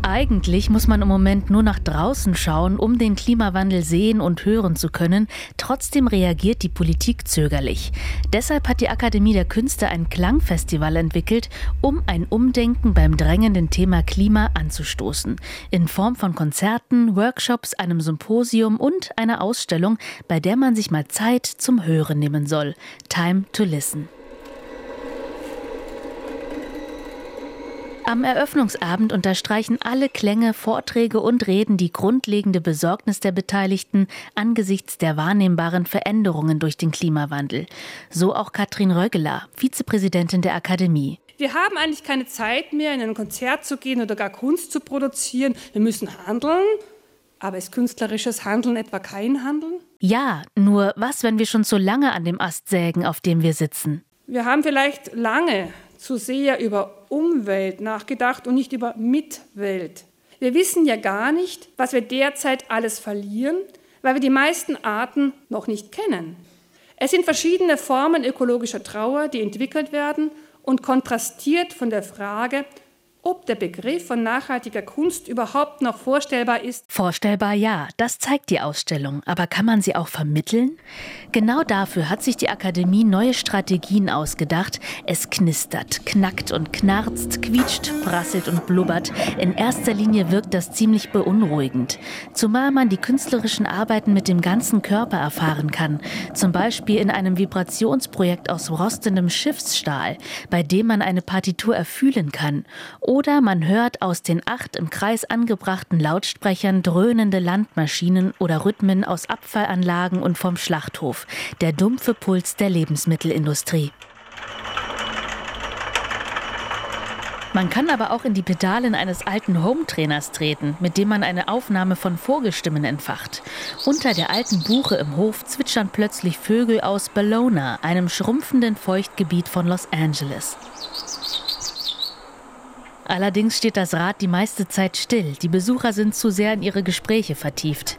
Eigentlich muss man im Moment nur nach draußen schauen, um den Klimawandel sehen und hören zu können. Trotzdem reagiert die Politik zögerlich. Deshalb hat die Akademie der Künste ein Klangfestival entwickelt, um ein Umdenken beim drängenden Thema Klima anzustoßen. In Form von Konzerten, Workshops, einem Symposium und einer Ausstellung, bei der man sich mal Zeit zum Hören nehmen soll. Time to listen. Am Eröffnungsabend unterstreichen alle Klänge, Vorträge und Reden die grundlegende Besorgnis der Beteiligten angesichts der wahrnehmbaren Veränderungen durch den Klimawandel. So auch Katrin Rögeler, Vizepräsidentin der Akademie. Wir haben eigentlich keine Zeit mehr, in ein Konzert zu gehen oder gar Kunst zu produzieren. Wir müssen handeln. Aber ist künstlerisches Handeln etwa kein Handeln? Ja, nur was, wenn wir schon so lange an dem Ast sägen, auf dem wir sitzen? Wir haben vielleicht lange zu sehr über Umwelt nachgedacht und nicht über Mitwelt. Wir wissen ja gar nicht, was wir derzeit alles verlieren, weil wir die meisten Arten noch nicht kennen. Es sind verschiedene Formen ökologischer Trauer, die entwickelt werden und kontrastiert von der Frage, ob der Begriff von nachhaltiger Kunst überhaupt noch vorstellbar ist. Vorstellbar ja, das zeigt die Ausstellung. Aber kann man sie auch vermitteln? Genau dafür hat sich die Akademie neue Strategien ausgedacht. Es knistert, knackt und knarzt, quietscht, prasselt und blubbert. In erster Linie wirkt das ziemlich beunruhigend. Zumal man die künstlerischen Arbeiten mit dem ganzen Körper erfahren kann. Zum Beispiel in einem Vibrationsprojekt aus rostendem Schiffsstahl, bei dem man eine Partitur erfühlen kann. Oder man hört aus den 8 im Kreis angebrachten Lautsprechern dröhnende Landmaschinen oder Rhythmen aus Abfallanlagen und vom Schlachthof. Der dumpfe Puls der Lebensmittelindustrie. Man kann aber auch in die Pedalen eines alten Hometrainers treten, mit dem man eine Aufnahme von Vogelstimmen entfacht. Unter der alten Buche im Hof zwitschern plötzlich Vögel aus Bellona, einem schrumpfenden Feuchtgebiet von Los Angeles. Allerdings steht das Rad die meiste Zeit still. Die Besucher sind zu sehr in ihre Gespräche vertieft.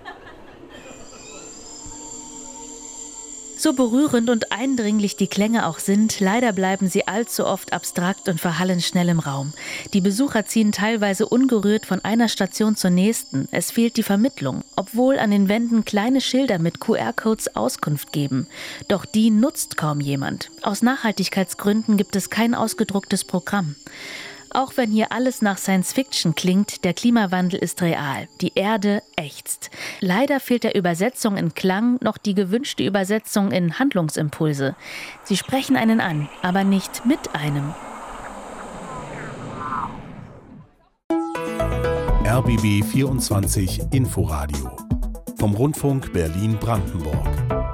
So berührend und eindringlich die Klänge auch sind, leider bleiben sie allzu oft abstrakt und verhallen schnell im Raum. Die Besucher ziehen teilweise ungerührt von einer Station zur nächsten. Es fehlt die Vermittlung, obwohl an den Wänden kleine Schilder mit QR-Codes Auskunft geben. Doch die nutzt kaum jemand. Aus Nachhaltigkeitsgründen gibt es kein ausgedrucktes Programm. Auch wenn hier alles nach Science-Fiction klingt, der Klimawandel ist real. Die Erde ächzt. Leider fehlt der Übersetzung in Klang noch die gewünschte Übersetzung in Handlungsimpulse. Sie sprechen einen an, aber nicht mit einem. RBB 24 Inforadio vom Rundfunk Berlin-Brandenburg.